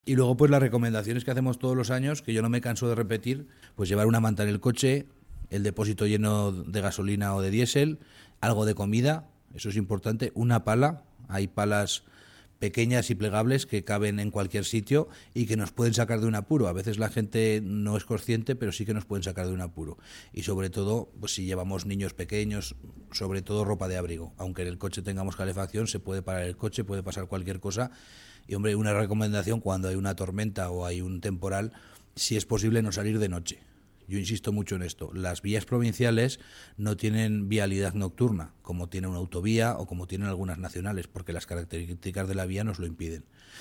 Y luego, pues las recomendaciones que hacemos todos los años, que yo no me canso de repetir, pues llevar una manta en el coche, el depósito lleno de gasolina o de diésel, algo de comida, eso es importante, una pala, hay palas pequeñas y plegables que caben en cualquier sitio y que nos pueden sacar de un apuro. A veces la gente no es consciente, pero sí que nos pueden sacar de un apuro. Y sobre todo, pues si llevamos niños pequeños, sobre todo ropa de abrigo. Aunque en el coche tengamos calefacción, se puede parar el coche, puede pasar cualquier cosa. Y hombre, una recomendación cuando hay una tormenta o hay un temporal, si es posible no salir de noche. Yo insisto mucho en esto. Las vías provinciales no tienen vialidad nocturna, como tiene una autovía o como tienen algunas nacionales, porque las características de la vía nos lo impiden.